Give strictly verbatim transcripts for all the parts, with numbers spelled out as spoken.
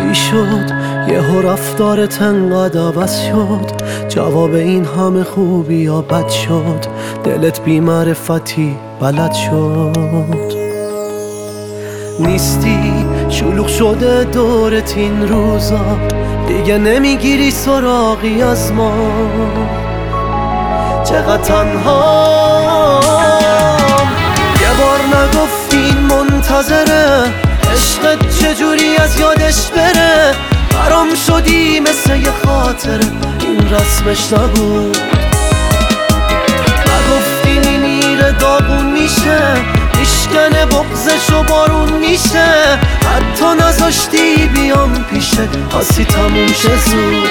چی شد یهو رفتارت انقدر عوض شد؟ جواب این همه خوبی یا بد شد؟ دلت بی معرفتی بلد شد؟ نیستی شلوغ شده دورت این روزا، دیگه نمیگیری سراغی از ما. چقدر تنها یه بار نگفتین منتظره، عشقت چجوری از یادش بره؟ برام شدی مثل یه خاطره، این رسمش نبود. نگفتین این میره داغون میشه، میشکنه بغزش و بارون میشه. حتی نذاشتی بیام پیشه، آسی تموم شه زود.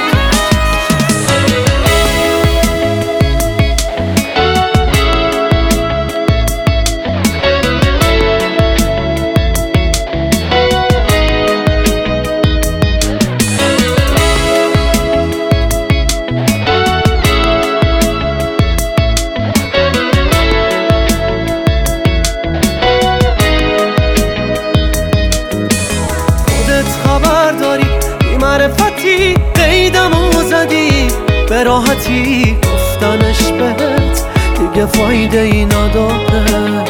خبر داری بی معرفتی قیدمو زدی، به راحتی گفتنش بهت دیگه فایده ای نداره.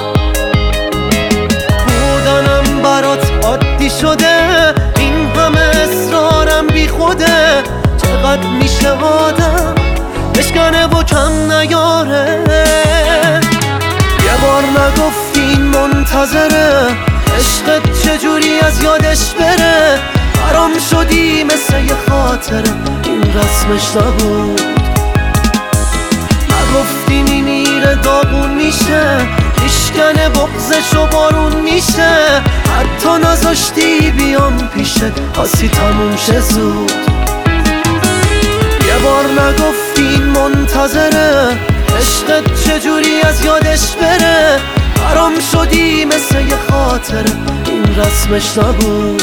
بودنم برات عادی شده، این همه اصرارم بی خوده. چقدر میشه آدم بشکنه و کم نیاره؟ یه بار نگفتین منتظره، عشقت چجوری از یادش بره؟ برام شدی مثل یه خاطره، این رسمش نبود. نگفتین این میره داغون میشه، میشکنه بغزش و بارون میشه. حتی نذاشتی بیام پیشه، آسی تموم شه زود. یه بار نگفتین منتظره، عشقت چجوری از یادش بره؟ برام شدی مثل یه خاطره، این رسمش نبود.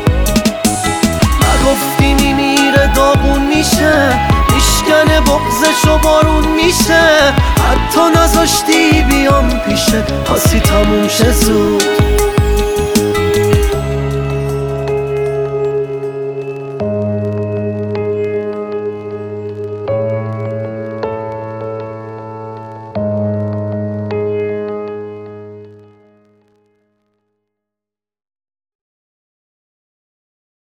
نگفتین این میره داغون میشه، میشکنه بغزش و بارون میشه. حتی نذاشتی بیام پیشه، آسی تموم شه زود.